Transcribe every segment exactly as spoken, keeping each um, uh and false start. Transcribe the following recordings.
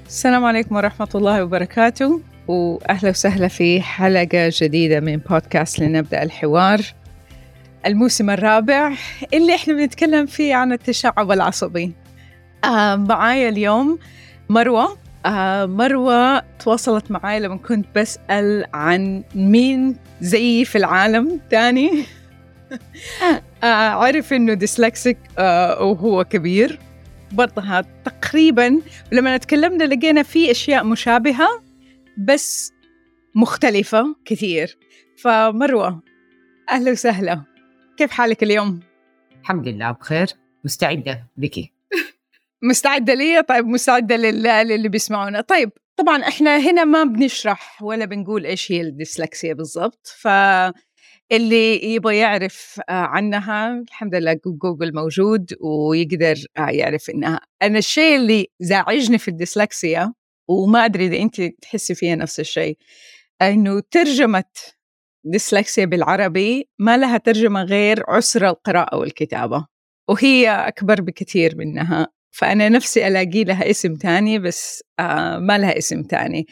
السلام عليكم ورحمة الله وبركاته، وأهلا وسهلا في حلقة جديدة من بودكاست لنبدأ الحوار، الموسم الرابع اللي إحنا بنتكلم فيه عن التشعب العصبي. آه معايا اليوم مروة. آه مروة تواصلت معايا لما كنت بسأل عن مين زيي في العالم تاني. آه عرف إنه ديسلكسيك آه وهو كبير برضها تقريباً. لما تكلمنا لقينا فيه أشياء مشابهة بس مختلفة كثير. فمروة أهلا وسهلا، كيف حالك اليوم؟ الحمد لله بخير، مستعدة لكي. مستعدة لي؟ طيب مستعدة لله للي بيسمعونا. طيب طبعاً إحنا هنا ما بنشرح ولا بنقول إيش هي الديسلكسيا بالضبط، فاللي يبغى يعرف عنها الحمد لله جوجل موجود ويقدر يعرف إنها. أنا الشيء اللي زعجني في الديسلكسيا وما أدري إذا أنت تحسي فيها نفس الشيء، إنه ترجمة ديسلكسيا بالعربي ما لها ترجمة غير عسر القراءة والكتابة، وهي أكبر بكثير منها. فأنا نفسي ألاقي لها اسم تاني بس آه ما لها اسم تاني.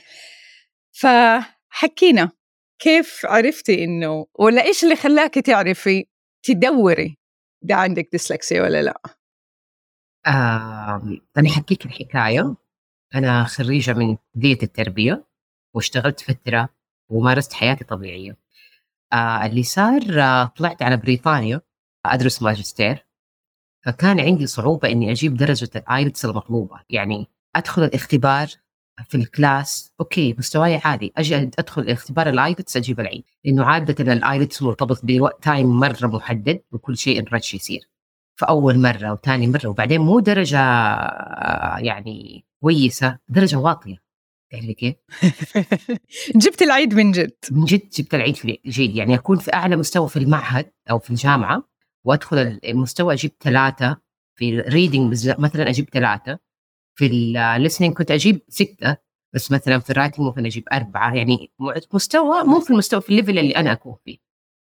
فحكينا كيف عرفتي إنه، ولا إيش اللي خلاك تعرفي تدوري ده عندك ديسلكسيا ولا لا؟ آه أنا حكيك الحكاية. أنا خريجة من كلية التربية واشتغلت فترة ومارست حياتي طبيعية. آه اللي صار، آه طلعت على بريطانيا أدرس ماجستير، فكان عندي صعوبة إني أجيب درجة الآيلتس المطلوبة. يعني أدخل الاختبار في الكلاس أوكي مستواي عالي، أجي أدخل الاختبار الآيلتس أجيب العيد، لأنه عادة الآيلتس مرتبط بوقت تايم مرة محدد وكل شيء نرش يصير. فأول مرة وثاني مرة وبعدين مو درجة آه، يعني كويسة، درجة واطية. تعرفي كيف؟ جبت العيد من جد؟ من جد جبت العيد في جيد، يعني أكون في أعلى مستوى في المعهد أو في الجامعة وأدخل المستوى أجيب ثلاثة في الريدنج مثلا، أجيب ثلاثة في الليسنينج كنت أجيب ستة، بس مثلا في الرايتنج ممكن أجيب أربعة. يعني مستوى مو في المستوى في الليفل اللي أنا أكون فيه.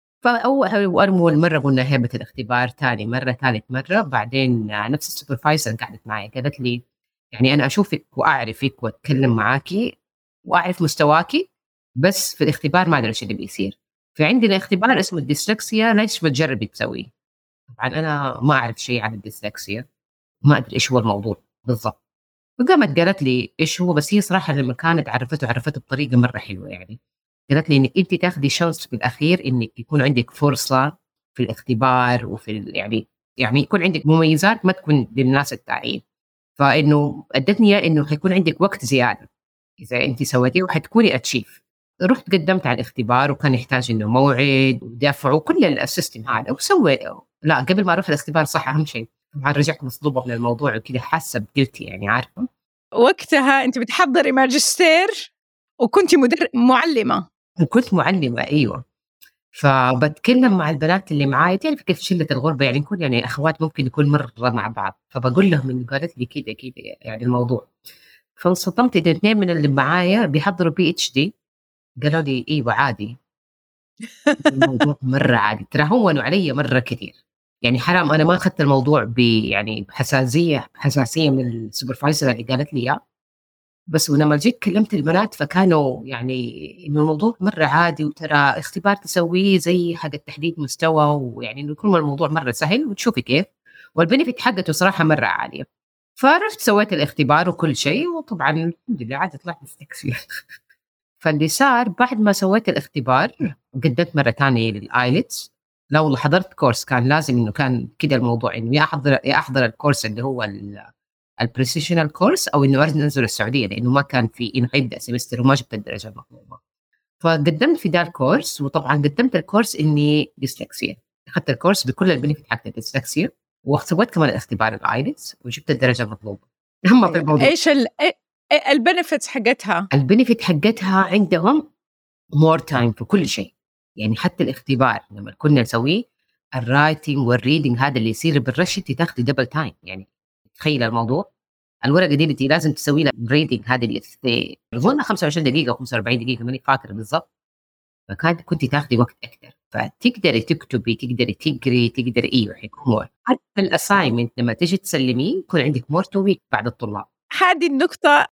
فأول مرة قلنا هيبة الاختبار، ثاني مرة ثالث مرة بعدين نفس السوبرفايزر قعدت معي قالت لي يعني أنا أشوفك وأعرفك وأتكلم معاكي وأعرف مستواكي، بس في الاختبار ما أدري إيش اللي بيصير. فعندنا اختبار اسمه الديسلكسيا، ليش بتجربي تسويه؟ طبعا أنا ما أعرف شيء عن الديسلكسيا، ما أدري إيش هو الموضوع بالضبط. فقامت قالت لي إيش هو، بس هي صراحة لما كانت عرفته عرفته بطريقة مرة حلوة. يعني قالت لي إنك أنت تاخدي شانس في الأخير إنك يكون عندك فرصة في الاختبار وفي ال- يعني يعني يكون عندك مميزات ما تكون للناس التانيين. فإنه أدتني إنه حيكون عندك وقت زيادة إذا أنت سويتيه وحتكوني أتشيف. رحت قدمت على الاختبار وكان يحتاج إنه موعد ودفع وكل السيستم هذا وسويت. لا قبل ما أروح الاختبار صح أهم شيء طبعا رجعت مصدومة من الموضوع وكذا حاسة بقلتي يعني عارفة. وقتها أنت بتحضري ماجستير وكنت مدر... معلمة. وكنت معلمة أيوة. فبتكلم مع البنات اللي معاي، تعرف كيف شلة الغربة يعني نكون يعني أخوات ممكن نكون مرة مع بعض، فبقول لهم إنه قالت لي كده كده يعني الموضوع. فانصدمت إذا اثنين من اللي معايا بيحضروا بي اتش دي قالوا لي إيوه عادي. الموضوع مرة عادي، ترى هونوا علي مرة كثير. يعني حرام أنا ما أخذت الموضوع ب يعني بحساسية حساسية من السوبرفايزر اللي قالت لي إياه. بس ولما جيت كلمت البنات فكانوا يعني إنه الموضوع مرة عادي، وترى اختبار تسويه زي حق التحديد مستوى، ويعني إنه يكون الموضوع مرة سهل وتشوفي كيف، والبنفيت حقته صراحة مرة عالية. فرحت سويت الاختبار وكل شيء، وطبعا الحمد لله عاد طلعت مستكسية. فاللي صار بعد ما سويت الاختبار قدمت مرة تانية للآيلتس. لو حضرت كورس كان لازم إنه كان كده الموضوع إنه يا أحضر يا أحضر الكورس اللي هو ال البروفيشنال كورس او انه انزل السعوديه، لانه ما كان في انه يبدا سمستر وما جبت الدرجه المطلوبه. فقدمت في ذا الكورس، وطبعا قدمت الكورس اني ديسلكسيا، اخذت الكورس بكل البنفيت حق الديسلكسيا وسويت كمان الاختبار الايلتس وجبت الدرجه المطلوبه. هم في الموضوع ايش البنفيتس حقتها؟ البنفيت حقتها عندهم مور تايم في كل شيء. يعني حتى الاختبار لما كنا نسويه الرايتنج والريدنج هذا اللي يصير بالرش انت تاخذي دبل تايم. يعني تخيل الموضوع، الورقه دي اللي لازم تسوي لها ريدنج هذه اللي اظن خمسة وعشرين دقيقه او خمسة وأربعين دقيقه ماني فاكره بالضبط، فكانت كنت تاخذي وقت اكثر. فتقدري تكتبي تقدري تقري تقدري ايوه حيكون مور. حتى الاساينمنت لما تيجي تسلميه يكون عندك مور تو ويك بعد الطلاب. هذه النقطة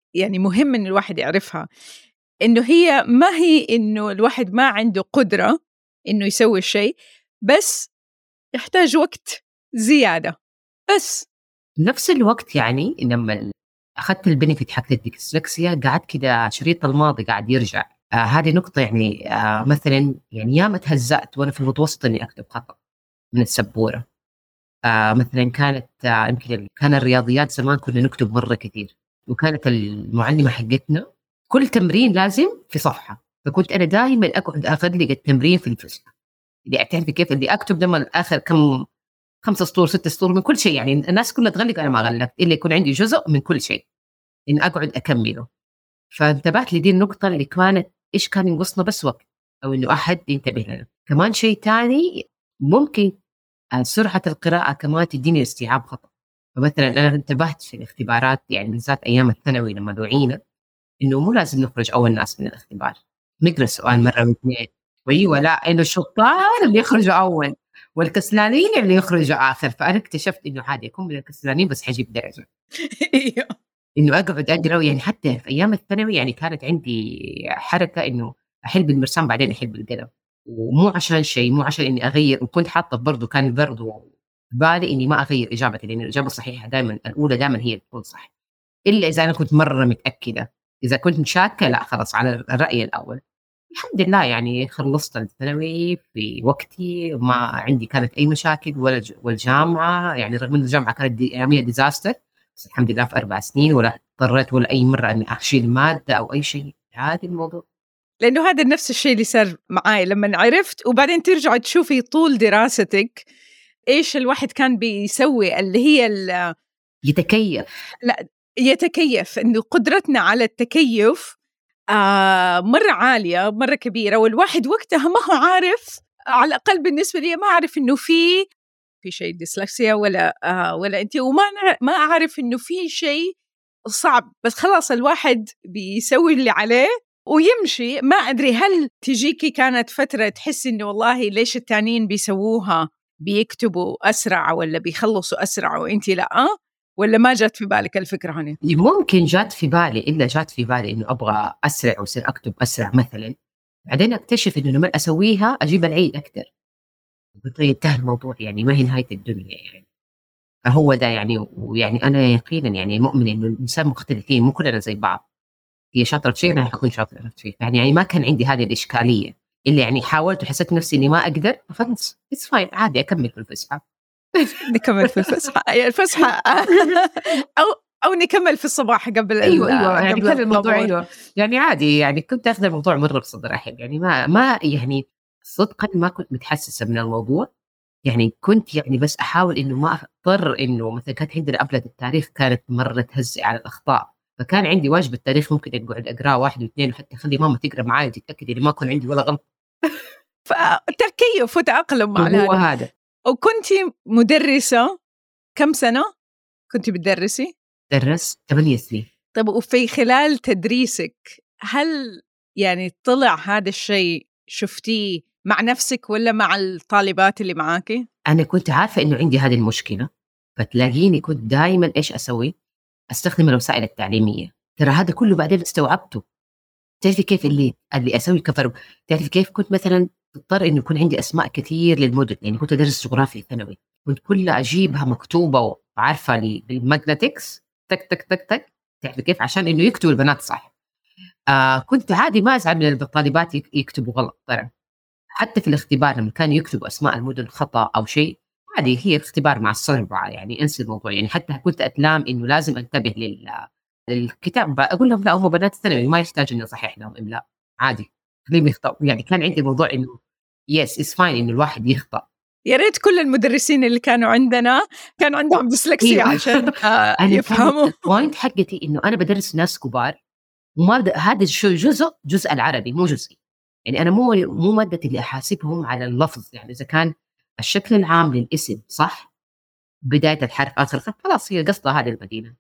يعني مهم إن الواحد يعرفها، إنه هي ما هي إنه الواحد ما عنده قدرة إنه يسوي الشيء، بس يحتاج وقت زيادة بس. نفس الوقت يعني لما أخذت البنفيت حق الديسلكسيا قعدت كده شريط الماضي قاعد يرجع. آه هذه نقطة يعني آه مثلا يعني ياما تهزأت وأنا في المتوسط إني أكتب خطأ من السبورة. آه مثلا كانت آه يمكن كان الرياضيات زمان كنا نكتب مرة كثير، وكانت المعلمة حقتنا كل تمرين لازم في صفحة، فكنت أنا دائما أقعد أغلق التمرين في الفسحة اللي أعترف كيف اللي أكتب لما آخر كم خمسة سطور ست سطور من كل شيء، يعني الناس كلها تغلق أنا ما غلقت إلا يكون عندي جزء من كل شيء إن أقعد أكمله. فانتبهت لدي النقطة اللي كانت إيش كان ينقصنا بس وقت، أو إنه أحد ينتبه لنا. كمان شيء تاني ممكن سرعة القراءة كمان تديني استيعاب خطأ. فمثلا أنا انتبهت في الاختبارات يعني بالذات أيام الثانوي لما دعينا إنه مو لازم نخرج أول ناس من الاختبار، نقرأ السؤال مرة واثنين، وأيوة لا إنه الشطار اللي يخرجوا أول والكسلانين اللي يخرجوا آخر. فأنا اكتشفت إنه عادي أكون من الكسلانين بس حجيب درجة. إنه أقعد أقرأ يعني حتى في أيام الثانوي يعني كانت عندي حركة إنه أحل بالمرسام بعدين أحل بالقلم، ومو عشان شيء مو عشان إني أغير، وكنت حاطة برضو كان برضو بالي إني ما أغير إجابتي لأن الإجابة الصحيحة دائما الأولى دائما هي تكون صح، إلا إذا أنا كنت مرة متأكدة. إذا كنت شاكة لا خلاص على الرأي الأول. الحمد لله يعني خلصت الثانوي في وقتي، ما عندي كانت أي مشاكل ولا والجامعة يعني رغم إن الجامعة كانت أيامية ديزاستر، بس الحمد لله في أربع سنين ولا اضطريت ولا أي مرة أني أشيل مادة أو أي شيء. عادي الموضوع، لأنه هذا نفس الشيء اللي صار معاي لما عرفت، وبعدين ترجع تشوفي طول دراستك إيش الواحد كان بيسوي اللي هي ال يتكيف. لا يتكيف، إنه قدرتنا على التكيف آه مرة عالية مرة كبيرة، والواحد وقتها ما هو عارف، على الأقل بالنسبة لي ما أعرف إنه في في شيء ديسلكسيا ولا آه ولا أنت، وما ما أعرف إنه في شيء صعب، بس خلاص الواحد بيسوي اللي عليه ويمشي. ما أدري هل تجيكي كانت فترة تحس إنه والله ليش التانيين بيسووها بيكتبوا أسرع ولا بيخلصوا أسرع وإنتي لأ، ولا ما جات في بالك الفكرة هنا؟ ممكن جات في بالي، إلا جات في بالي إنه أبغى أسرع وصير أكتب أسرع مثلا، بعدين أكتشف إنه لما أسويها أجيب العيد أكتر انتهى الموضوع، يعني ما هي نهاية الدنيا يعني. فهو ده يعني، ويعني أنا يقينا يعني مؤمن إنه الإنسان مختلفين مو كلنا زي بعض، هي شاطرة في شيء أنا حكون شاطرة في شيء، يعني, يعني ما كان عندي هذه الإشكالية اللي يعني حاولت وحسيت نفسي إني ما أقدر، خلاص it's fine عادي أكمل في الفسحة. نكمل في الفسحة الفسحة أو أو نكمل في الصباح قبل أيوة أيوة يعني كان الموضوع الطابور. أيوة يعني عادي، يعني كنت أخذ الموضوع مرة بصدر رحب، يعني ما ما يعني صدقا ما كنت متحسسة من الموضوع، يعني كنت يعني بس أحاول إنه ما أضطر إنه مثلا كانت عندنا أبلة التاريخ كانت مرة تهزئ على الأخطاء، فكان عندي واجب التاريخ ممكن أقعد أقرأ واحد واثنين وحتى أخلي ماما تقرأ معايا تتأكد إني ما كان عندي ولا غلط. فتركيف وتأقلم مع هو هذا. وكنتي مدرسة كم سنة كنتي بتدرسي؟ درست ثمانية سنين. طب وفي خلال تدريسك هل يعني طلع هذا الشيء شفتيه مع نفسك ولا مع الطالبات اللي معاكي؟ أنا كنت عارفة إنه عندي هذه المشكلة، فتلاقيني كنت دائما إيش أسوي؟ أستخدم الوسائل التعليمية. ترى هذا كله بعدين استوعبته. تعرفي كيف اللي اللي أسوي كفر؟ تعرفي كيف كنت مثلا تضطر إنه يكون عندي أسماء كثير للمدن، يعني كنت أدرس جغرافيا ثانوي كنت كلها أجيبها مكتوبة وعارفة لي بالماجنتكس تك تك تك تك. تعرفي كيف؟ عشان إنه يكتبوا البنات صح. آه كنت عادي ما أزعل من الطالبات يكتبوا غلط. ترى حتى في الاختبار لما كانوا يكتبوا أسماء المدن خطأ أو شيء عادي، هي اختبار مع الصربعة يعني انسي الموضوع، يعني حتى كنت أتلام إنه لازم أنتبه لل للكتاب، أقول لهم لا هم بنات الثانوي ما يحتاج إنه صحيح لهم إملاء عادي خليهم يخطأوا، يعني كان عندي موضوع إنه يس إس فاين إنه الواحد يخطأ. يا ريت كل المدرسين اللي كانوا عندنا كان عندهم ديسلكسيا عشان آه يفهموا. البوينت حقتي إنه أنا بدرس ناس كبار وما هذا شو جزء جزء العربي مو جزئي، يعني أنا مو مو مادة اللي أحاسبهم على اللفظ، يعني إذا كان الشكل العام للاسم صح بداية الحرف آخر الخط خلاص هي قصدها هذه المدينة.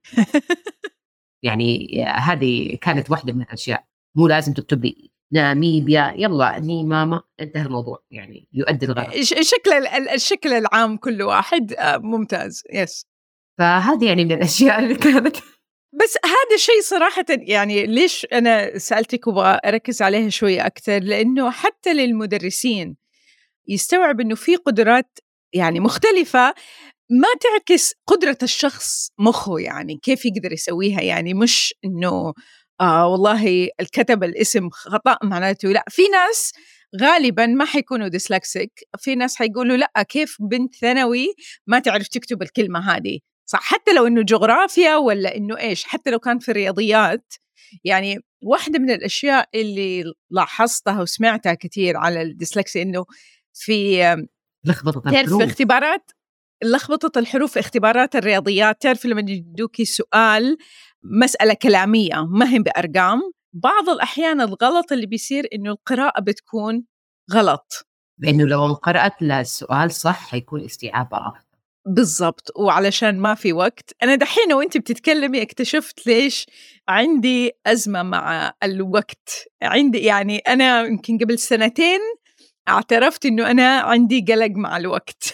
يعني هذه كانت واحدة من الأشياء، مو لازم تكتب لي ناميبيا يلا ني ماما انتهى الموضوع، يعني يؤدي الغرض. شكل الشكل العام كل واحد ممتاز. يس فهذه يعني من الأشياء اللي كانت بس هذا الشيء صراحة يعني ليش أنا سألتك وأبغى أركز عليها شوية أكتر، لأنه حتى للمدرسين يستوعب إنه في قدرات يعني مختلفة ما تعكس قدرة الشخص مخه، يعني كيف يقدر يسويها. يعني مش إنه آه والله الكتب الاسم خطأ معناته لا. في ناس غالبا ما حيكونوا ديسلكسيك، في ناس حيقولوا لا كيف بنت ثانوي ما تعرف تكتب الكلمة هذه صح، حتى لو إنه جغرافيا ولا إنه إيش، حتى لو كان في الرياضيات. يعني واحدة من الأشياء اللي لاحظتها وسمعتها كثير على الديسلكسي إنه في لخبطة تعرف في الحروف. اختبارات لخبطة الحروف في اختبارات الرياضيات، تعرف لما يدوكي سؤال مسألة كلامية ما هي بأرقام، بعض الأحيان الغلط اللي بيصير إنه القراءة بتكون غلط. لأنه لو قرأت السؤال صح هيكون استيعابها أفضل. بالضبط. وعلشان ما في وقت، أنا دحين وأنت بتتكلمي اكتشفت ليش عندي أزمة مع الوقت. عندي يعني أنا يمكن قبل سنتين اعترفت إنه أنا عندي قلق مع الوقت.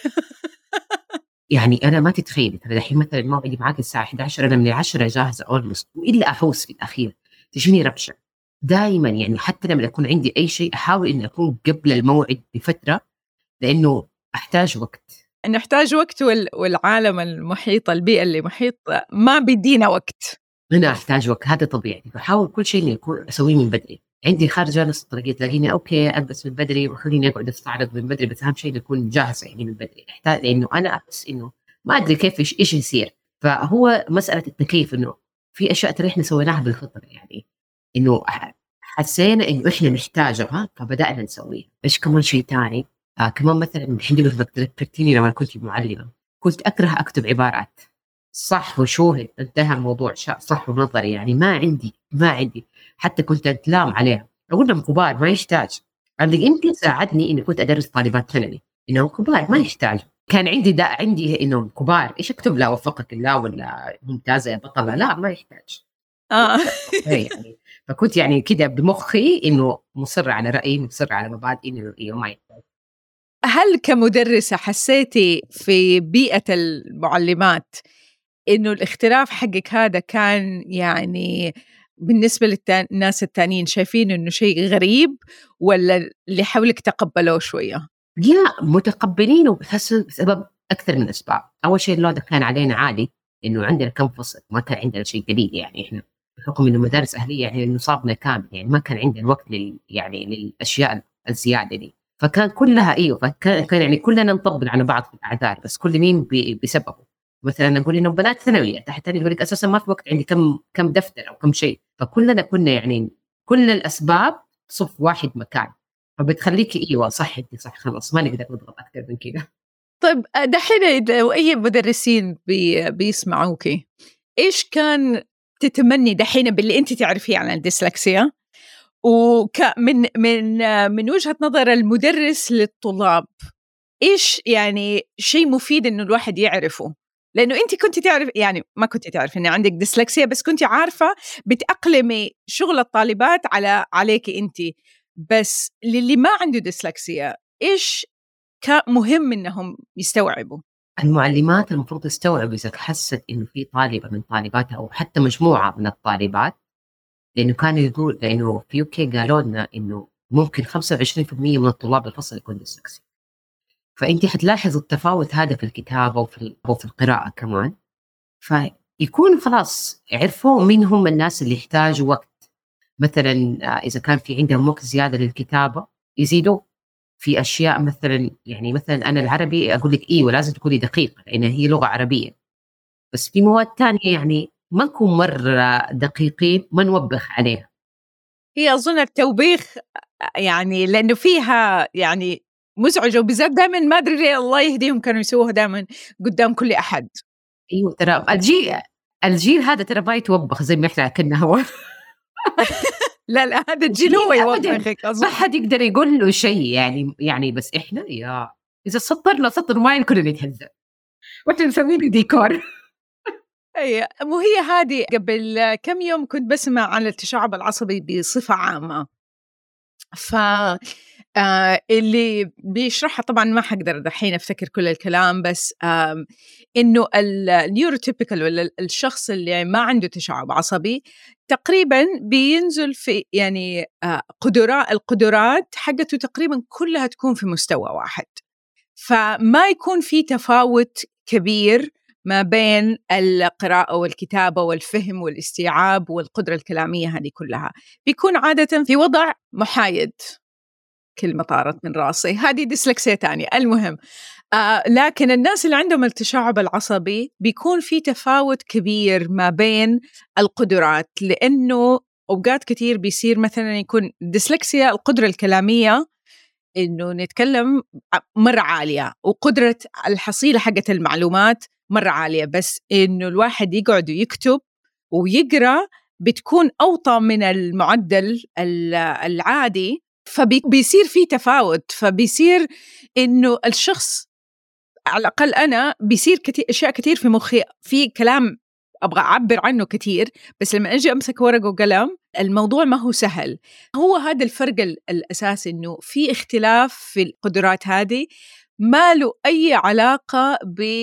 يعني أنا ما تتخيلي ترى دحين مثلا موعدي معاك الساعة إحدى عشر، أنا من العشرة جاهزة أولموست، وإلا أحوس في الأخير تجيني ربشة دائما. يعني حتى لما يكون عندي أي شيء أحاول إني أكون قبل الموعد بفترة، لأنه أحتاج وقت. نحتاج وقت وال... والعالم المحيط، البيئة اللي محيط ما بيدينا وقت. أنا أحتاج وقت، هذا طبيعي. بحاول كل شيء إني أكون أسويه من بدري. عندي خارجة نص الطريق تلاقيني أوكي ألبس من بدري وخليني أقعد أستعرض من بدري، بس أهم شيء أكون جاهزة يعني من بدري. أحتاج لأنه أنا أحس إنه ما أدري كيف إيش إيش يصير. فهو مسألة التكيف، إنه في أشياء ترى إحنا سويناها بالفطرة، يعني إنه حسينا إنه إحنا نحتاجها فبدأنا نسويها. إيش كمان شيء تاني؟ آه كمان مثلا الحين ذكرتيني لما كنت معلمة كنت أكره أكتب عبارات صح وشوهد، انتهى الموضوع صح ونظري. يعني ما عندي ما عندي حتى كنت أتلام عليها، أقول لهم كبار ما يحتاج. اللي يمكن ساعدني إني كنت أدرس طالبات ثانوي إنهم كبار ما يحتاج. كان عندي دا عندي إنهم كبار إيش أكتب لا وفقك الله ولا ممتازة يا بطلة، لا ما يحتاج. آه. يعني فكنت يعني كده بمخي إنه مصر على رأيي، مصر على مبادئي إنه ما يحتاج. هل كمدرسة حسيتي في بيئة المعلمات إنه الاختلاف حقك هذا كان يعني بالنسبة للناس التانيين شايفين إنه شيء غريب، ولا اللي حولك تقبلوه شوية؟ لا متقبلينه بس بسبب أكثر من أسباب. أول شيء اللود كان علينا عالي، إنه عندنا كم فصل، ما كان عندنا شيء قليل. يعني إحنا بحكم إنه مدارس أهلية يعني نصابنا كامل، يعني ما كان عندنا وقت لل يعني للأشياء الزيادة دي. فكان كلها أيوه، فكان كان يعني كلنا نطبل على بعض في الأعذار، بس كل مين بسببه. مثلا نقول إنه بنات ثانوية تحت يقول لك أساسا ما في وقت، عندي كم كم دفتر أو كم شيء. فكلنا كنا يعني كل الأسباب صف واحد مكان، فبتخليكي ايوه صح انت صح، خلاص ما نقدر نضغط اكثر من كذا. طيب دحين لو أي مدرسين بي بيسمعوكي، إيش كان تتمني دحين باللي أنت تعرفيه عن الديسلكسيا وك من من من وجهة نظر المدرس للطلاب، إيش يعني شيء مفيد إنه الواحد يعرفه؟ لأنه أنتِ كنتِ تعرف يعني ما كنتِ تعرفي إن عندِك ديسلكسيا، بس كنتِ عارفة بتأقلمي شغل الطالبات على عليكِ أنتِ. بس للي ما عنده ديسلكسيا إيش ك مهم إنهم يستوعبوا؟ المعلمات المفروض تستوعب اذا حست انه في طالبه من طالباتها او حتى مجموعه من الطالبات، لانه كان يقول لانه في يوكي قالوا لنا انه ممكن خمسة وعشرين بالمئة من الطلاب الفصل يكون ديسلكسي. فانت حتلاحظ التفاوت هذا في الكتابه وفي وفي القراءه كمان. فيكون خلاص عرفوا مين هم الناس اللي يحتاجوا وقت. مثلا اذا كان في عندهم وقت زياده للكتابه يزيدوا في اشياء. مثلا يعني مثلا انا العربي اقول لك ايوه لازم تكوني دقيقه لان هي لغه عربيه، بس في مواد تانية يعني ما نكون مره دقيقين ما نوبخ عليها. هي أظن التوبيخ يعني لأنه فيها يعني مزعجة، وبالذات دائمًا ما أدري ليه الله يهديهم كانوا يسووها دائمًا قدام كل أحد. ايوه ترى الجيل الجيل هذا ترى ما يتوبخ زي ما احنا كنا هو. لا لا هذا الجيل هو يوبخك ما أظن. حد يقدر يقول له شيء يعني يعني بس احنا يا اذا سطرنا سطر ما كلنا نتهزأ واحنا مسوين ديكور. أي وهي هذه قبل كم يوم كنت بسمع عن التشعب العصبي بصفة عامة، ف آه اللي بيشرحها طبعا ما حقدر دحين أفتكر كل الكلام، بس آه إنه النيوروتيبيكال ولا الشخص اللي ما عنده تشعب عصبي تقريبا بينزل في يعني آه قدرات القدرات حقته تقريبا كلها تكون في مستوى واحد، فما يكون في تفاوت كبير ما بين القراءة والكتابة والفهم والاستيعاب والقدرة الكلامية. هذه كلها بيكون عادة في وضع محايد. كلمة طارت من راسي، هذه ديسلكسيا تانية. المهم آه لكن الناس اللي عندهم التشعب العصبي بيكون في تفاوت كبير ما بين القدرات، لأنه أوقات كتير بيصير مثلا يكون ديسلكسيا القدرة الكلامية إنه نتكلم مرة عالية وقدرة الحصيلة حقة المعلومات مرة عالية، بس إنه الواحد يقعد ويكتب ويقرأ بتكون أوطى من المعدل العادي، فبيصير في تفاوت. فبيصير إنه الشخص على الأقل أنا بيصير كتير أشياء كتير في مخي، في كلام أبغى أعبر عنه كتير، بس لما أجي أمسك ورقة وقلم الموضوع ما هو سهل. هو هذا الفرق الأساسي، إنه في اختلاف في القدرات هذه ما له أي علاقة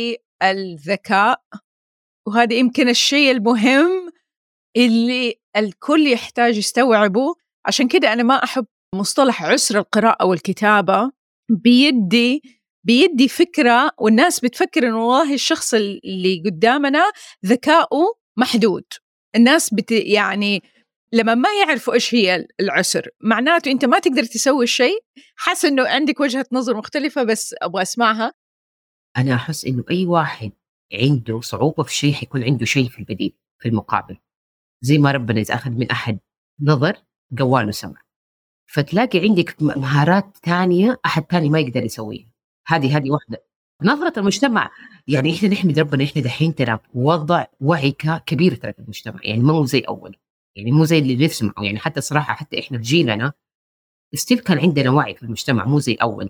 بالذكاء، وهذا يمكن الشيء المهم اللي الكل يحتاج يستوعبه. عشان كده أنا ما أحب مصطلح عسر القراءة والكتابة، بيدي بيدي فكرة والناس بتفكر إنه والله الشخص اللي قدامنا ذكاؤه محدود. الناس بت يعني لما ما يعرفوا إيش هي العسر معناته أنت ما تقدر تسوي الشيء. حاسة إنه عندك وجهة نظر مختلفة بس أبغى أسمعها. أنا أحس إنه أي واحد عنده صعوبة في شيء حيكون عنده شيء في البديل في المقابل، زي ما ربنا إذا أخذ من أحد نظر قواله سمع، فتلاقي عندك مهارات تانية أحد تاني ما يقدر يسويها. هذه هذه واحدة نظرة المجتمع. يعني إحنا نحمد ربنا إحنا دحين ترى وضع وعي كبير ترى المجتمع، يعني مو زي أول، يعني مو زي اللي نسمعه. يعني حتى صراحة حتى إحنا في جيلنا استيل كان عندنا وعي في المجتمع مو زي أول.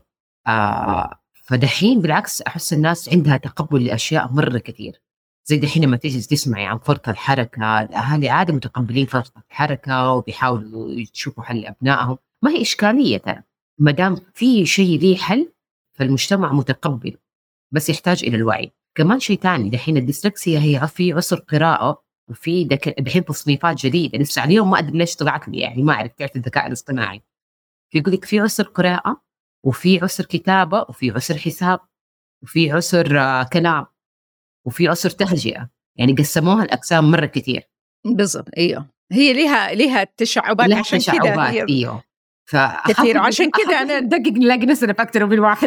آه فدحين بالعكس أحس الناس عندها تقبل لأشياء مرة كثير. زي دحين لما تيجي تسمعي عن فرط الحركة، الأهالي عادي متقبلين فرط الحركة وبيحاولوا يشوفوا حل لأبنائهم، ما هي إشكالية ترى ما دام في شيء ليه حل فالمجتمع متقبل، بس يحتاج إلى الوعي. كمان شيء تاني دحين الديسلكسيا هي في عسر قراءة، وفي دحين تصنيفات جديدة لسه اليوم ما أدري ليش طلعت لي، يعني ما أعرف كيف الذكاء الاصطناعي يقول لك في عسر قراءة وفي عسر كتابة وفي عسر حساب وفي عسر آه كلام وفي عسر تهجئة، يعني قسموها الأقسام مرة كتير. بالضبط ايوه، هي ليها ليها تشعبات لها عشان كده هي ايوه كثير، عشان كده انا دقق نلاقي نفسنا في أكثر من واحد.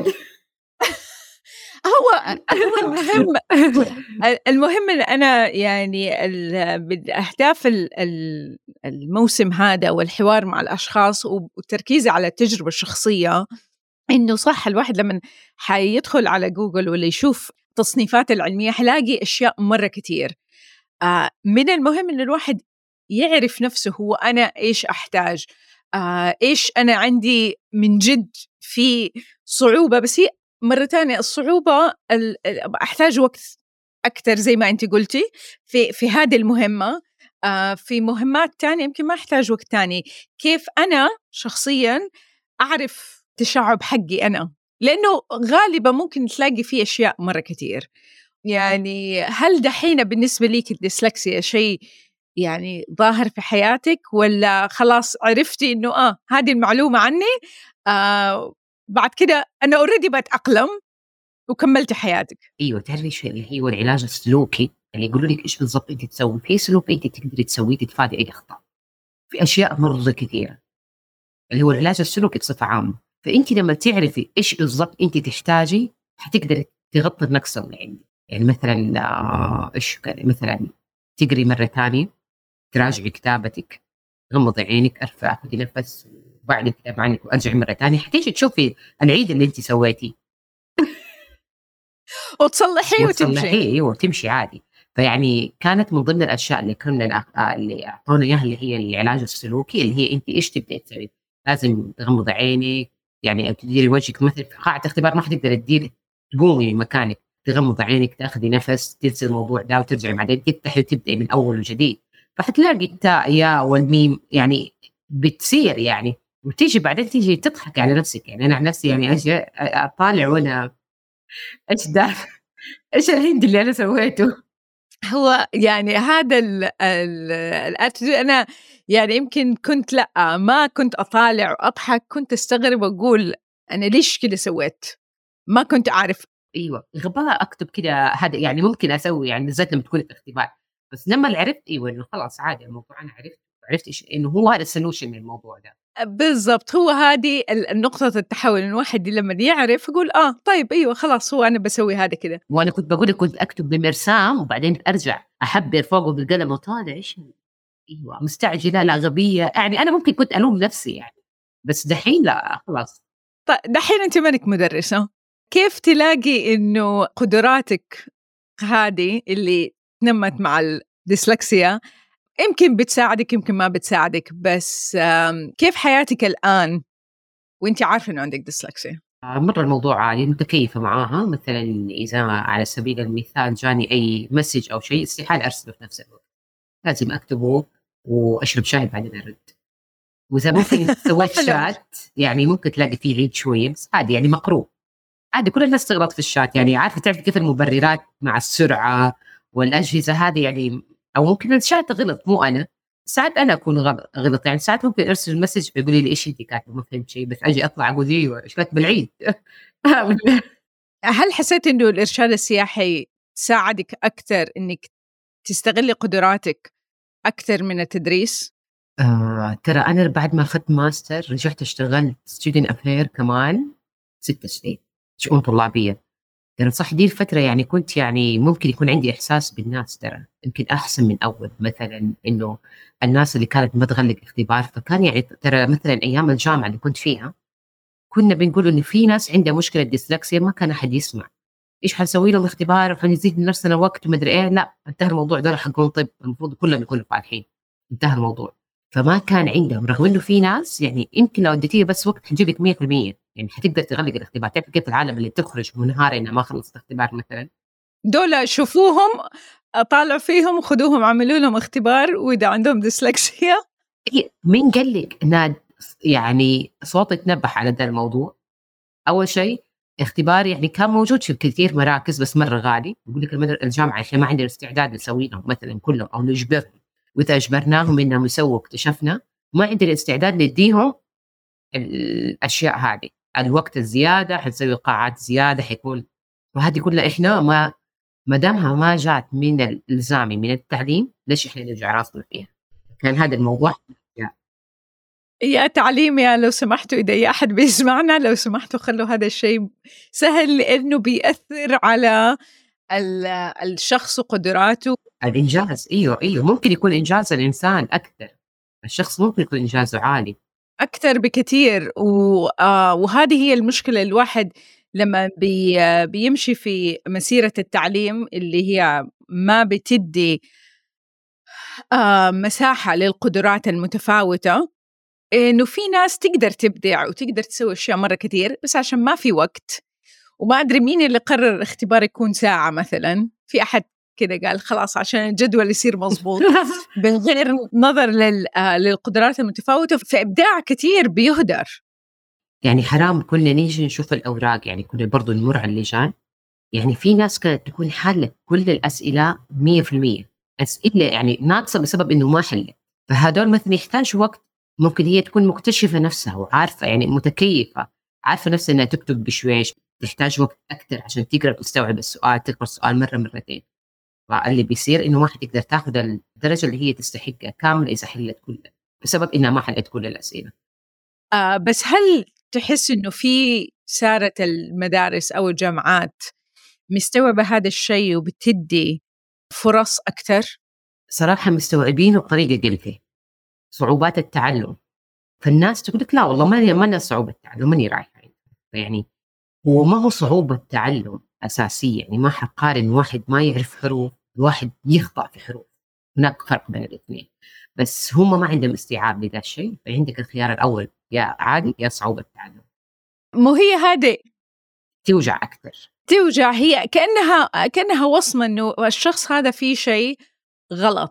هو هو المهم المهم ان انا يعني بالاهداف الموسم هذا والحوار مع الاشخاص والتركيز على التجربة الشخصية، إنه صح الواحد لما حيدخل على جوجل ولا يشوف تصنيفات العلمية حلاقي أشياء مرة كتير. آه من المهم إن الواحد يعرف نفسه، هو أنا إيش أحتاج، آه إيش أنا عندي من جد في صعوبة. بس هي مرة تانية الصعوبة أحتاج وقت أكتر زي ما أنت قلتي في في هذه المهمة. آه في مهمات تانية يمكن ما أحتاج وقت تاني. كيف أنا شخصياً أعرف تشعب حقي أنا، لأنه غالبا ممكن تلاقي فيه أشياء مرة كتير. يعني هل دحين بالنسبة ليك الديسلكسيا شيء يعني ظاهر في حياتك، ولا خلاص عرفتي إنه آه هذه المعلومة عني، آه بعد كده أنا أوريدي بتأقلم وكملت حياتك؟ ايوه تعرفي شيء اللي هو العلاج السلوكي، اللي يقولوا لك ايش بالضبط انت تسوي في سلوك انت تقدري تسويه تتفادي اي اخطاء في اشياء مره كثيره، اللي هو العلاج السلوكي بصفه عامه. فانت لما تعرفي ايش بالضبط انت تحتاجي حتقدري تغطي النقص اللي عندك. يعني مثلا آه، ايش مثلا تقري مره ثانيه، تراجعي كتابتك، غمضي عينك، ارفع خذي نفس وبعد الكتاب عنك وارجعي مره ثانيه، حتيجي تشوفي العيد اللي انت سويتيه وتصلحيه وتمشي. ايوه وتمشي عادي. فيعني كانت من ضمن الاشياء اللي كنا اللي اعطونا اياها اللي هي العلاج السلوكي، اللي هي انت ايش تبدأي تسوي. لازم تغمضي عينك، يعني تديري وجهك مثل في قاعة اختبار ما حتقدر تديري تقومي من مكانك، تغمضي عينك تاخذي نفس تنسي الموضوع ده وترجعي بعدين تفتحي وتبدأي من اول وجديد. فحتلاقي التاء يا والميم يعني بتصير يعني وتيجي بعدين تيجي تضحك على نفسك. يعني أنا عن نفسي يعني أجي أطالع وأنا إيش ده إيش الهند اللي أنا سويته. هو يعني هذا ال ال الأتيتيود أنا يعني يمكن كنت لأ، ما كنت أطالع وأضحك، كنت أستغرب وأقول أنا ليش كده سويت؟ ما كنت أعرف. أيوه، غباء أكتب كده هذا يعني ممكن أسوي يعني بالذات لمّا تكوني في اختبار، بس لمّا عرفت أيوه إنه خلاص عادي الموضوع أنا عرفت، عرفت إيش إنه هو هذا الsolution للموضوع ده. بالضبط، هو هذه ال النقطة التحول، إن الواحد لمّا يعرف يقول آه طيب أيوه خلاص هو أنا باسوي هذا كده. وأنا كنت باقول لِك كنت أكتب بمرسام وبعدين أرجع أحبّر فوقه بالقلم وطالع إيش أيوه مستعجلة، لا غبية، يعني أنا ممكن كنت ألوم نفسي يعني، بس دحين لأ خلاص. ط دحين أنتِ مانِك مدرسة، كيف تلاقي إنه قدراتِك هذه اللي نمّت مع الديسلكسيا يمكن بتساعدِك يمكن ما بتساعدِك، بس آمم، كيف حياتِك الآن وأنتِ عارفة إنه عندِك ديسلكسيا؟ آه، مرّة الموضوع عادي متكيّفة معاها، مثلًا إذا على سبيل المثال جاني أي message أو شيء استحالة أرسله في نفس الوقت، لازم أكتبه وأشرب شاي بعدين أرد. وإذا ممكن سويت حلو. شات يعني ممكن تلاقي فيه عيد شوية بس عادي يعني مقروء. عادي كل الناس تغلط في الشات، يعني عارفة تعرفي كيف المبررات مع السرعة والأجهزة هذه يعني، أو ممكن الشات غلط مو أنا، ساعات أنا أكون غل غلط، يعني ساعات ممكن أرسل مسج فيقولوا لي إيش أنتِ كاتبة ما فهمت شيء، بس آجي أطلع أقول أيوه إيش كاتبة العيد. هل حسيتِ إنه الإرشاد السياحي ساعدِك أكتر إنِّك تستغلّي قدراتِك أكتر من التدريس؟ آه، ترى أنا بعد ما أخذت ماستر رجعت اشتغلت student affair كمان ستة سنين، شؤون طلابية. ترى صح دي الفترة يعني كنت يعني ممكن يكون عندي إحساس بالناس ترى، يمكن أحسن من أول، مثلًا إنه الناس اللي كانت ما تغلق اختبار، فكان يعني ترى مثلًا أيام الجامعة اللي كنت فيها، كنا بنقول إنه في ناس عندها مشكلة ديسلكسيا ما كان أحد يسمع، إيش حنسوي له الاختبار وحنزيد من نفسنا وقت وما أدري إيه، لأ انتهى الموضوع دول حقون طب، المفروض كلنا نكون فالحين، انتهى الموضوع. فما كان عندهم رغم إنه في ناس يعني يمكن لو اديتيها بس وقت حتجيب لِك مية في المية يعني حتقدر تغلق الاختبار، تعرفي كيف العالم اللي بتخرج منهارة إنها ما خلصت اختبار مثلًا. دول شوفوهم، طالعوا فيهم، خدوهم اعملوا لهم اختبار وإذا عندهم ديسلكسيا. هي مين قال لِك إنها يعني صوتِك نبح على ده الموضوع؟ أول شيء اختبار يعني كان موجود في كثير مراكز بس مرّة غالي، يقول لِك المدر الجامعة إحنا ما عندنا استعداد نسوي لهم مثلًا كلهم أو نجبرهم، وإذا أجبرناهم إنهم يسووا واكتشفنا ما عندنا استعداد نديهم الأشياء هذه، الوقت الزيادة حنسوي قاعات زيادة حيكون، وهذه كلها إحنا ما ما دامها ما جات من الإلزامي من التعليم ليش إحنا نوجع راسنا فيها؟ كان هذا الموضوع يا تعليم يا لو سمحتوا إذا أي أحد بيسمعنا لو سمحتوا خلوا هذا الشيء سهل لأنه بيأثر على ال الشخص وقدراته. الإنجاز. أيوه، أيوه، ممكن يكون إنجاز الإنسان أكثر، الشخص ممكن يكون إنجازه عالي. أكتر بكتير و آه، وهذه هي المشكلة الواحد لمّا بي آه، بيمشي في مسيرة التعليم اللي هي ما بتدّي آآ مساحة للقدرات المتفاوتة، إنه في ناس تقدر تبدع وتقدر تسوي أشياء مرّة كتير، بس عشان ما في وقت وما أدري مين اللي قرر الاختبار يكون ساعة مثلًا، في أحد كده قال خلاص عشان الجدول يصير مضبوط، بغير نظر لل آآ للقدرات المتفاوتة، فإبداع كتير بيُهدر. يعني حرام كنا نيجي نشوف الأوراق، يعني كنا برضه نمُر على اللجان، يعني في ناس كانت تكون حالة كل الأسئلة مية في المية، أسئلة يعني ناقصة بسبب إنه ما حلِّت، فهدول مثلًا يحتاجوا وقت، ممكن هي تكون مكتشفة نفسها وعارفة يعني متكيّفة، عارفة نفسها إنها تكتب بشويش، تحتاج وقت أكتر عشان تقرا وتستوعب السؤال، تقرا السؤال مرّة مرّتين، فاللي بيصير إنه ما حتقدر تاخد الدرجة اللي هي تستحقها كاملة إذا حلِّت كلها، بسبب إنها ما حلِّت كل الأسئلة. آآ بس هل تحس إنه في صارت المدارس أو الجامعات مستوعبة هذا الشيء وبتدّي فرص أكتر؟ صراحة مستوعبينه بطريقة قلقة، صعوبات التعلُّم، فالناس تقول لك لا والله ما لي ما لنا صعوبة تعلُّم ماني رايحة يعني، فيعني هو ما هو صعوبة تعلُّم أساسية، يعني ما حاقارن واحد ما يعرف حروف بواحد يخطأ في حروف، هناك فرق بين الاثنين، بس هم ما عندهم استيعاب لذا الشيء، فعندك الخيار الأول يا عادي يا صعوبة تعلُّم، مو هي هذه توجع أكتر. توجع، هي كأنها كأنها وصمة إنه الشخص هذا فيه شيء غلط،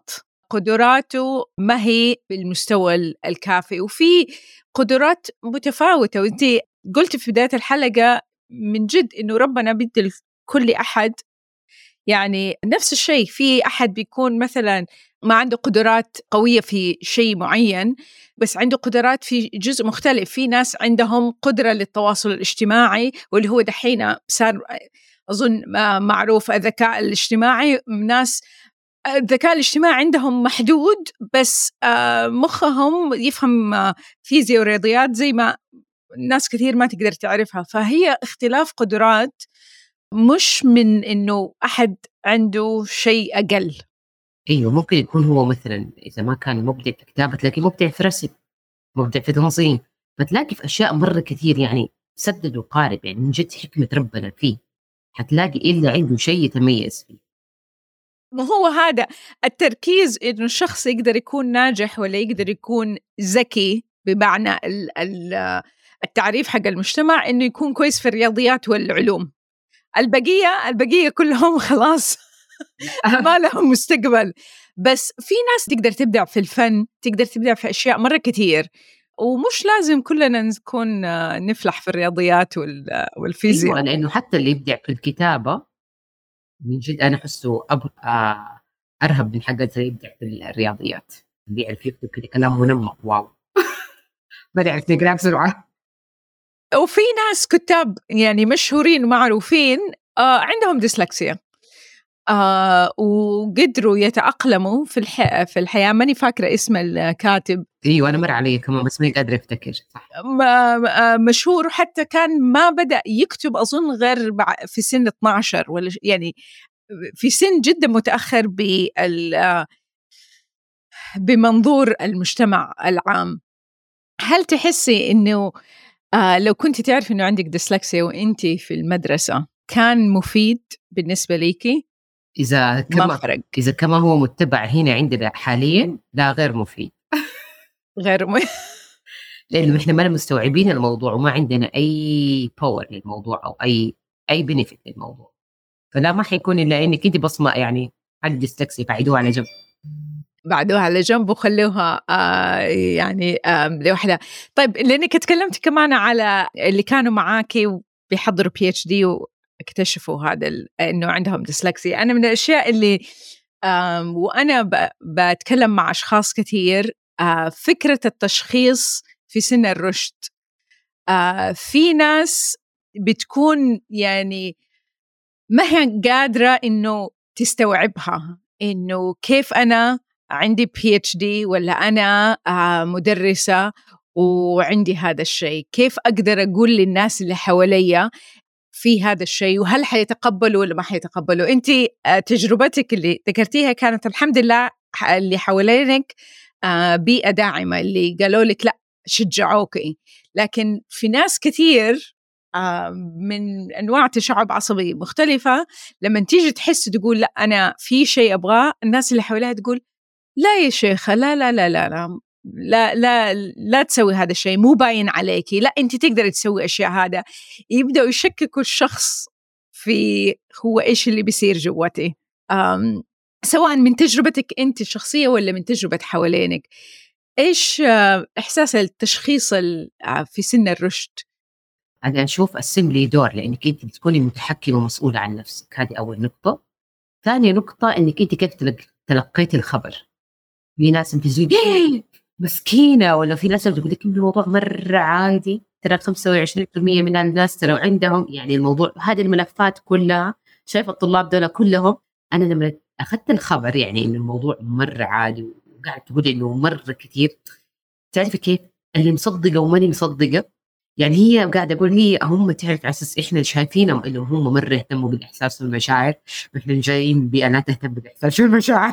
قدراته ما هي بالمستوى الكافي، وفي قدرات متفاوتة. وانت قلت في بداية الحلقة من جد إنه ربنا بيدي لكل أحد يعني نفس الشيء. في أحد بيكون مثلا ما عنده قدرات قوية في شيء معين، بس عنده قدرات في جزء مختلف. في ناس عندهم قدرة للتواصل الاجتماعي، واللي هو دحين صار أظن معروف الذكاء الاجتماعي. ناس الذكاء الاجتماعي عندهم محدود، بس مخهم يفهم فيزياء ورياضيات زي ما ناس كثير ما تقدر تعرفها. فهي اختلاف قدرات، مش من إنه أحد عنده شيء أقل. أيوه، ممكن يكون هو مثلا إذا ما كان مبدع في كتابة تلاقي مبدع في رسم، مبدع في تنظيم، فتلاقي في أشياء مرة كثير يعني سدد وقارب. يعني من جد حكمة ربنا فيه، حتلاقي إلا عنده شيء يتميز فيه. وهو هذا التركيز، إنه الشخص يقدر يكون ناجح ولا يقدر يكون ذكي، بمعنى التعريف حق المجتمع إنه يكون كويس في الرياضيات والعلوم. البقية البقية كلهم خلاص ما لهم مستقبل. بس في ناس تقدر تبدع في الفن، تقدر تبدع في أشياء مرة كتير، ومش لازم كلنا نكون نفلح في الرياضيات والفيزياء. أيوة، لأنه حتى اللي يبدع في الكتابة من جد أنا أحسه أب... آه أرهب من حقا اللي يبدع في الرياضيات، اللي يعرف يكتب كده كلام منمق. واو ما يعرف يقرأ بسرعة. وفي ناس كتاب يعني مشهورين ومعروفين آه عندهم ديسلكسيا، آه وقدروا يتأقلموا في الح... في الحياة. ماني فاكرة اسم الكاتب. ايوه انا مر علي كمان بس ما قادرة افتكر. صح، مشهور، حتى كان ما بدأ يكتب أظن غير في سن اثنا عشر ولا يعني في سن جدا متأخر بال بمنظور المجتمع العام. هل تحسي إنه آه لو كنت تعرف إنه عندك ديسلكسيا وإنت في المدرسة كان مفيد بالنسبة ليكي؟ إذا كما إذا كما هو متبع هنا عندنا حاليا، لا غير مفيد. غير م... لأنه إحنا ما مستوعبين الموضوع وما عندنا أي باور للموضوع أو أي أي بنفيت للموضوع، فلا ما حيكون إلا إنك أنت بصمة يعني عندك ديسلكسيا بعيدوها على جنب. بعدوها على جنب وخلوها آه يعني آه لوحدها. طيب لأنك تكلمت كمان على اللي كانوا معاكي وبيحضروا بي اتش دي واكتشفوا هذا إنه عندهم ديسلكسيا. أنا من الأشياء اللي آه وأنا بتكلم مع أشخاص كثير آه فكرة التشخيص في سن الرشد. آه في ناس بتكون يعني ما هي قادرة إنه تستوعبها، إنه كيف أنا عندي بي اتش دي ولا أنا آه مدرسة وعندي هذا الشيء، كيف أقدر أقول للناس اللي حواليا في هذا الشيء، وهل حيتقبلوا ولا ما حيتقبلوا؟ أنت آه تجربتك اللي ذكرتيها كانت الحمد لله اللي حوالينك آه بيئة داعمة، اللي قالوا لك لا شجعوكي. لكن في ناس كثير من أنواع تشعب عصبي مختلفة لما تيجي تحس تقول لا أنا في شيء أبغاه، الناس اللي حواليها تقول لا يا شيخة لا لا لا لا لا لا لا, لا تسوي هذا الشيء، مو باين عليكي، لا أنت تقدر تسوي أشياء. هذا يبدأوا يشككوا الشخص في هو إيش اللي بيصير جواتي، سواء من تجربتك أنت الشخصية ولا من تجربة حوالينك. إيش إحساس التشخيص في سن الرشد؟ أنا أشوف السن لي دور، لأنك أنت بتكوني متحكمة ومسؤولة عن نفسك، هذه أول نقطة. ثانية نقطة إنك أنت كيف تلقيتي الخبر. في ناس بتقول مسكينة، ولا في ناس بتقول لك الموضوع مرة عادي، ترى خمسة وعشرين بالمية من الناس ترى عندهم يعني الموضوع. هذه الملفات كلها شايفة الطلاب دول كلهم، أنا لما أخذت الخبر يعني إنه الموضوع مرة عادي وقاعد تقول إنه مرة كتير، تعرفي كيف اللي مصدقة وماني مصدقة. يعني هي قاعدة أقول هي هم تعرف على أساس إحنا شايفينهم إنه هم مرة يهتموا بالإحساس والمشاعر، وإحنا جايين بيئة لا تهتم بالإحساس والمشاعر.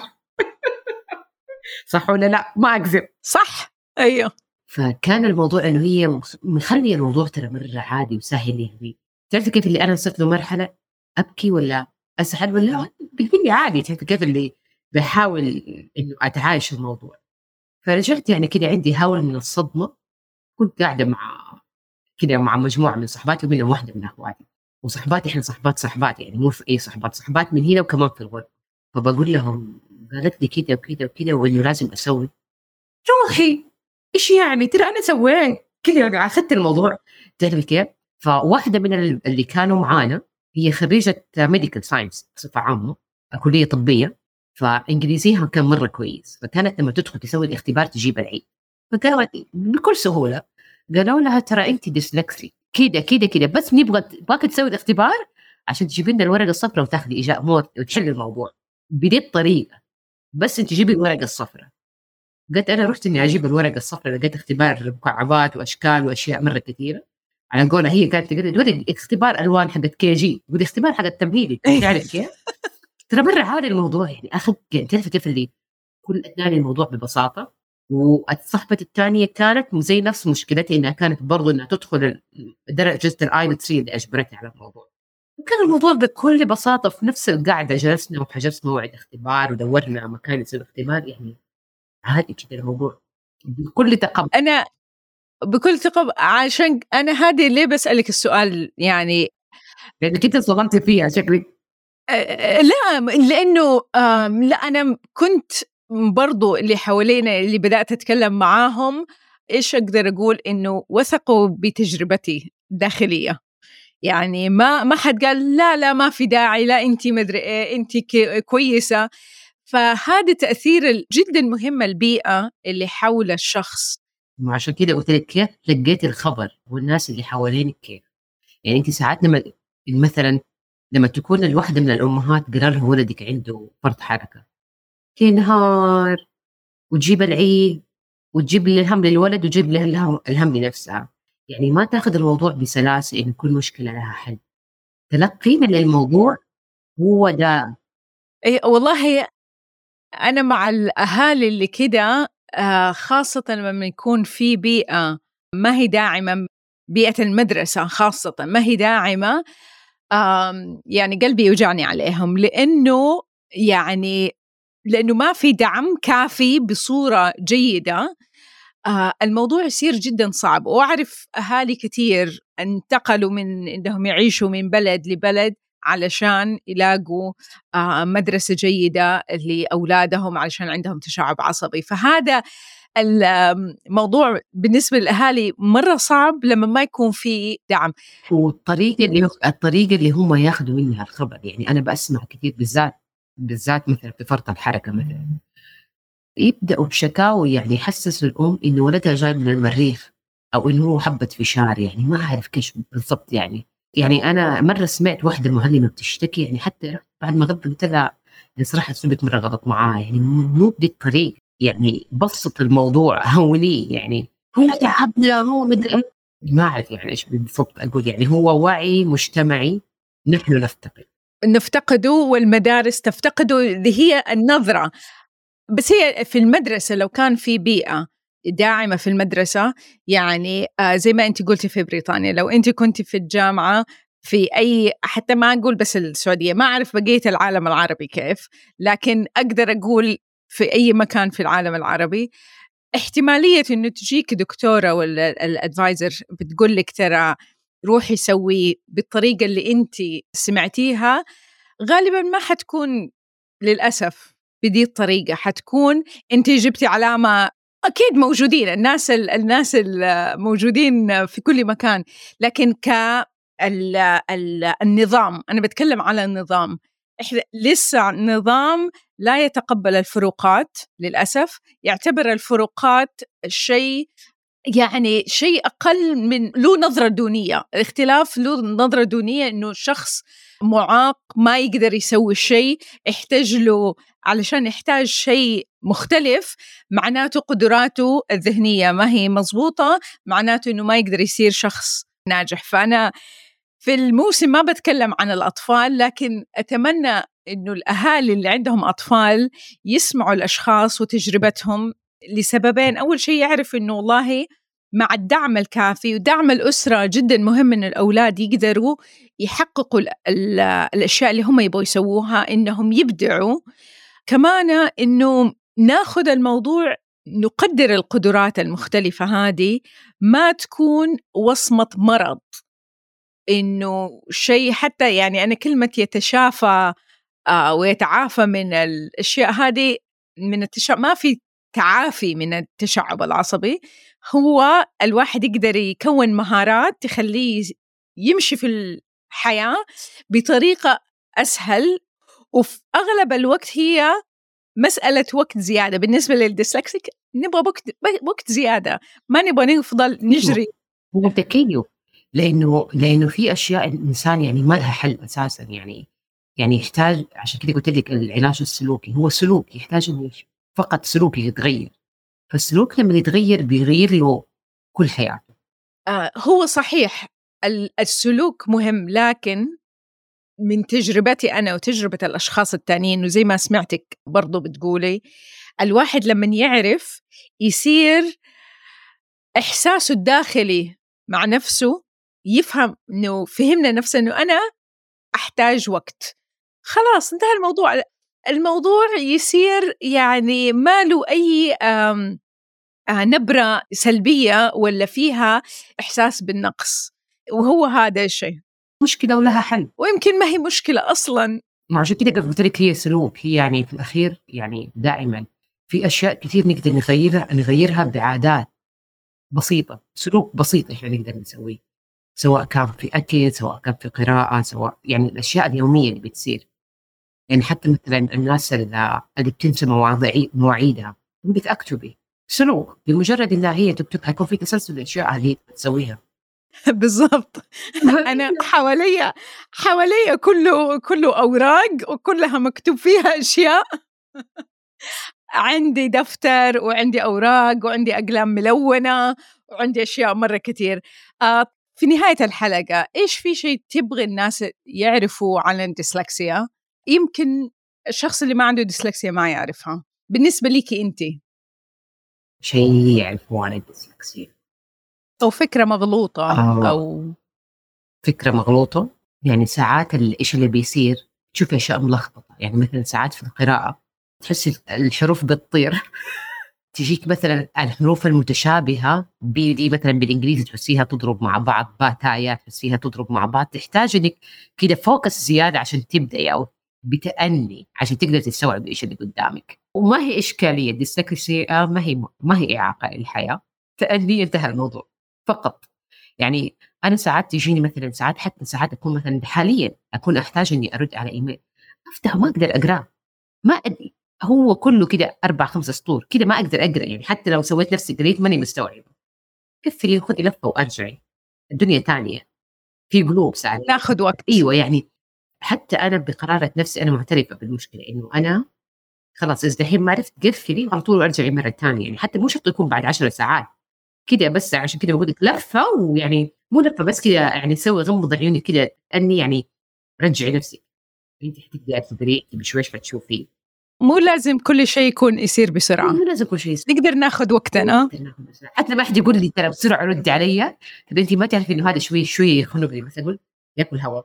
صح ولا لا؟ ما أكذب. صح أيوه. فكان الموضوع إنه هي مخلي الموضوع ترى مرة عادي وسهل لي. تعرف كيف اللي أنا وصلت له مرحلة أبكي ولا أسعد ولا بيقول لي عادي. تعرف كيف اللي بحاول إنه أتعايش الموضوع. فرجعت يعني كده عندي هول من الصدمة. كنت قاعدة مع كده مع مجموعة من صحباتي ومنهم واحدة من أخواتي، وصحباتي إحنا صحبات صحبات يعني مو في أي صحبات، صحبات من هنا وكمان في الغرب. فبقول لهم قالت لي كده وكده وكده وإنه لازم أسوي. روحي إيش يعني ترى أنا سويت كده، يعني أخذت الموضوع تعرفي كيف. فواحدة من اللي كانوا معانا هي خريجة ميديكال ساينس بصفة عامة، كلية طبية، فإنجليزيها كان مرة كويس، فكانت لما تدخل تسوي الاختبار تجيب العيد. فقالت بكل سهولة، قالوا لها ترى أنت ديسلكسي كده كده كده، بس نبغى باك تسوي الاختبار عشان تجيبي لنا الورقة الصفراء وتاخذي إجابة موت وتحل الموضوع بدي الطريقة، بس أنت جيبي الورقة الصفراء. قلت أنا رحت إني أجيب الورقة الصفراء، لقيت اختبار مكعبات وأشكال وأشياء مرة كثيرة. على قولها هي كانت تقول تقول اختبار ألوان حقت كي جي، تقول اختبار حق التمهيدي، تعرف كيف؟ ترى مرة هذا الموضوع يعني أخذ تعرف كيف اللي كل أداني الموضوع ببساطة. والصحبة الثانية كانت زي نفس مشكلتي، إنها كانت برضو إنها تدخل درجة الآيلتس اللي أجبرتني على الموضوع. وكان الموضوع بكل بساطة في نفس القاعدة جلسنا وحجزنا موعد اختبار ودورنا مكان يصير اختبار، يعني عادي كده الموضوع بكل تقبل. أنا بكل تقبل، عشان أنا هذه اللي بسألك السؤال يعني لأن كنت صدمت فيها شكلي. لا لأنه لا أنا كنت برضو اللي حوالينا اللي بدأت أتكلم معاهم إيش أقدر أقول إنه وثقوا بتجربتي الداخلية، يعني ما ما حد قال لا لا ما في داعي، لا أنتي مدري إيه أنتي كويسة. فهذا تأثير جدا مهم البيئة اللي حول الشخص. عشان كده قلت لك كيف لقيت الخبر والناس اللي حوالينك كيف. يعني أنت ساعات لما مثلا لما تكون الواحدة من الأمهات قرر لها ولدك عنده فرط حركة تنهار وتجيب العيد وتجيب لي الهم للولد وتجيب له الهم, الهم لنفسها، يعني ما تاخذ الموضوع بسلاسة إن كل مشكلة لها حل. تلقينا للموضوع هو ده. إيه والله أنا مع الأهالي اللي كده، آه خاصة لما يكون في بيئة ما هي داعمة، بيئة المدرسة خاصة ما هي داعمة، آه يعني قلبي يوجعني عليهم، لأنه يعني لأنه ما في دعم كافي بصورة جيدة. آه الموضوع يصير جدا صعب. وأعرف أهالي كتير انتقلوا من إنهم يعيشوا من بلد لبلد علشان يلاقوا آه مدرسة جيدة لأولادهم علشان عندهم تشعب عصبي. فهذا الموضوع بالنسبة للأهالي مرة صعب لما ما يكون في دعم. والطريقة اللي الطريقة اللي هم ياخذوا منها الخبر، يعني أنا بسمع كثير بالذات بالذات مثلا في فرط الحركة مثلا يبدأوا بشكاوي، يعني يحسسوا الأم إنه ولدها جاي من المريخ أو إنه هو حبة فشار، يعني ما أعرف كيش بالضبط. يعني يعني أنا مرة سمعت واحدة معلمة بتشتكي، يعني حتى بعد ما غضبت قلت لها يعني صراحة سبت مرة غلط معاه، يعني مو بدي الطريق، يعني بسط الموضوع هونيه، يعني هو تعبنا هو مدري ما أعرف يعني إيش بالضبط أقول. يعني هو وعي مجتمعي نحن نفتقد نفتقده والمدارس تفتقده، اللي هي النظرة. بس هي في المدرسة لو كان في بيئة داعمة في المدرسة، يعني آه زي ما أنت قلتي في بريطانيا، لو أنت كنت في الجامعة في أي، حتى ما أقول بس السعودية، ما أعرف بقية العالم العربي كيف، لكن أقدر أقول في أي مكان في العالم العربي احتمالية إنه تجيك دكتورة ولا الادفايزر بتقول لك ترى روحي سوي بالطريقة اللي أنت سمعتيها، غالبا ما حتكون للأسف بدي الطريقة، حتكون أنت جبتي علامة. أكيد موجودين الناس الناس الموجودين في كل مكان، لكن كالنظام أنا بتكلم على النظام، إحنا لسه نظام لا يتقبل الفروقات للأسف، يعتبر الفروقات شيء يعني شيء أقل من له نظرة دونية. الاختلاف له نظرة دونية، إنه شخص معاق ما يقدر يسوي شيء، يحتاج له علشان يحتاج شيء مختلف، معناته قدراته الذهنية ما هي مضبوطة، معناته إنه ما يقدر يصير شخص ناجح. فأنا في الموسم ما بتكلم عن الأطفال، لكن أتمنى إنه الأهالي اللي عندهم أطفال يسمعوا الأشخاص وتجربتهم لسببين. أول شيء يعرف إنه والله مع الدعم الكافي ودعم الأسرة جدا مهم إن الأولاد يقدروا يحققوا ال ال الأشياء اللي هم يبغوا يسووها، إنهم يبدعوا. كمان إنه ناخذ الموضوع نقدر القدرات المختلفة هذه، ما تكون وصمة مرض، إنه شيء حتى يعني أنا كلمة يتشافى آه ويتعافى من الأشياء هذه، من التشعب. ما في تعافي من التشعب العصبي، هو الواحد يقدر يكون مهارات تخليه يمشي في الحياة بطريقة أسهل، وفي أغلب الوقت هي مسألة وقت زيادة. بالنسبة للديسلكسيك نبغى وقت وقت زيادة، ما نبغى نفضل نجري. هو تكيف، لأنه لأنه في أشياء الإنسان يعني ما لها حل أساسا، يعني يعني يحتاج، عشان كده قلت لك العلاج السلوكي هو سلوك يحتاج إنه فقط سلوكي يتغير، فالسلوك لما يتغير بيغير له كل حياته. آه هو صحيح السلوك مهم، لكن من تجربتي أنا وتجربة الأشخاص التانيين، وزي ما سمعتك برضو بتقولي، الواحد لما يعرف يصير إحساسه الداخلي مع نفسه، يفهم إنه فهمنا نفسه إنه أنا أحتاج وقت، خلاص انتهى الموضوع. الموضوع يصير يعني ما له أي آم آه نبرة سلبية ولا فيها إحساس بالنقص، وهو هذا الشيء مشكلة ولها حل، ويمكن ما هي مشكلة أصلاً. عشان كده قلت لك هي سلوك، هي يعني في الأخير يعني دائما في أشياء كثير نقدر نغيرها نغيرها بعادات بسيطة، سلوك بسيط إحنا نقدر نسويه، سواء كان في أكل، سواء كان في قراءة، سواء يعني الأشياء اليومية اللي بتصير. يعني حتى مثلا الناس اللي بتنسى مواضيع مواعيدها بتكتبي سلوك، بمجرد إنها هي تكتب هيكون في تسلسل الأشياء اللي بتسويها. بالضبط. أنا حواليا حواليا كله كله أوراق وكلها مكتوب فيها أشياء. عندي دفتر وعندي أوراق وعندي أقلام ملونة وعندي أشياء مرة كتير. آه في نهاية الحلقة، إيش في شيء تبغي الناس يعرفوا عن الديسلكسيا يمكن الشخص اللي ما عنده ديسلكسيا ما يعرفها بالنسبة ليكي أنتي؟ شيء يعرفوا عن الديسلكسيا أو فكرة مغلوطة آه. أو فكرة مغلوطة، يعني ساعات الإيش اللي بيصير تشوف أشياء ملخبطة، يعني مثلا ساعات في القراءة تحس الحروف بتطير تجيك مثلا الحروف المتشابهة بي مثلا بالإنجليزي تحسيها تضرب مع بعض، باتايا تحسيها تضرب مع بعض، تحتاج إنك كده فوكس زيادة عشان تبدأي أو بتأني عشان تقدر تستوعب إيش اللي قدامك. وما هي إشكالية الديسلكسيا، ما هي ما هي إعاقة للحياة، تأني انتهى الموضوع فقط. يعني أنا ساعات تجيني مثلا ساعات حتى ساعات أكون مثلا حاليا أكون أحتاج إني أرد على إيميل أفتح ما أقدر أقرأ، ما أدري هو كله كده أربع خمس سطور كده ما أقدر أقرأ، يعني حتى لو سويت نفسي قريت ماني مستوعبة، كفري خذي لفة وأرجعي، الدنيا تانية في قلوب ساعات ناخد وقت. أيوة يعني حتى أنا بقرارة نفسي أنا معترفة بالمشكلة إنه أنا خلاص إذا الحين ما عرفت قفلي على طول وأرجعي مرة تانية، يعني حتى مو شرط يكون بعد عشر ساعات كده، بس عشان كده بقول لك لفة، ويعني مو لفة بس كده يعني سوي غمض عيوني كده أني يعني رجعي نفسك، أنت حتبدأ تدري بشويش حتشوفي. مو لازم كل شيء يكون يصير بسرعة، مو لازم كل شيء يصير. نقدر ناخد وقتنا. حتى ما حد يقول لي ترى بسرعة رد علي، تبي أنت ما تعرفي إنه هذا شوي شوي يخنقني، بس أقول ياكل هواء.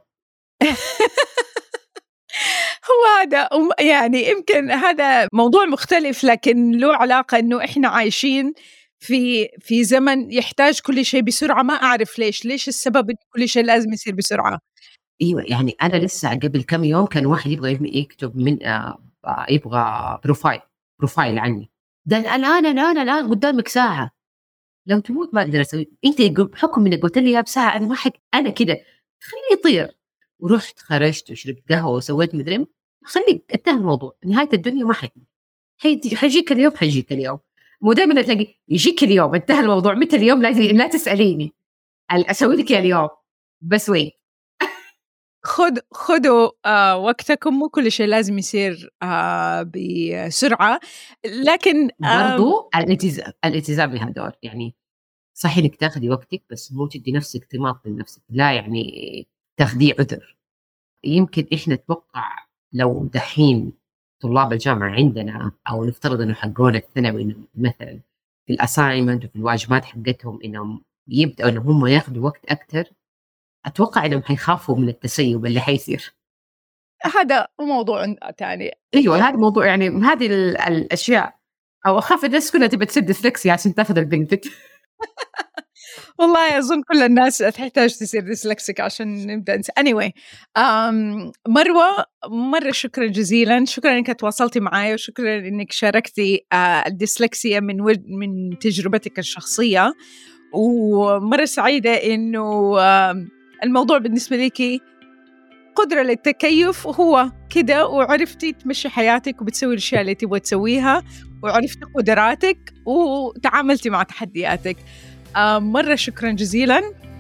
هو هذا يعني يمكن هذا موضوع مختلف، لكن له علاقة إنه إحنا عايشين في في زمن يحتاج كل شيء بسرعة. ما أعرف ليش ليش السبب إن كل شيء لازم يصير بسرعة. أيوة يعني أنا لسه قبل كم يوم كان واحد يبغى يكتب من آه يبغى بروفايل بروفايل عني، ده الآن الآن الآن قدامك ساعة لو تموت ما أقدر أسوي، أنت بحكم إنك قلت لي بساعة أنا ما حق أنا كده خليه يطير، ورحت خرجت وشربت قهوة وسويت مدري خليك انتهى الموضوع، نهاية الدنيا ما حي حيجيك اليوم حيجيك اليوم، مو دائما تلاقي يجيك اليوم انتهى الموضوع، متى اليوم لازم لا تسأليني أسوي لك اليوم بس وين. خد خدوا آه وقتكم، مو كل شيء لازم يصير آه بسرعة، لكن آه برضو الالتزام الالتزام بها دور، يعني صحيح انك تاخذي وقتك بس مو تدي نفسك طماط لنفسك، لا يعني تاخذيه عذر. يمكن احنا نتوقع لو دحين طلاب الجامعة عندنا أو نفترض إنه حقون الثانوي مثلا في الأسايمنت وفي الواجبات حقتهم إنهم يبدأوا إنهم هم ياخذوا وقت أكتر، أتوقع إنهم حيخافوا من التسيب اللي حيصير. هذا موضوع تاني. أيوة هذا موضوع، يعني هذه الأشياء، أو أخاف الناس كلها تبى تصير ديسلكسيا عشان تاخذ البنتك. والله أظن كل الناس تحتاج تصير ديسلكسيك عشان نبدأ نس... anyway um, مروة مرة شكرا جزيلا، شكرا إنك تواصلتي معايا، وشكرا إنك شاركتي uh, الديسلكسيا من و... من تجربتك الشخصية، ومرة سعيدة إنه uh, الموضوع بالنسبة ليكي قدرة للتكيف وهو كده، وعرفتي تمشي حياتك وبتسوي الأشياء اللي تبغى تسويها، وعرفتي قدراتك وتعاملتي مع تحدياتك. آه مرة شكرا جزيلا.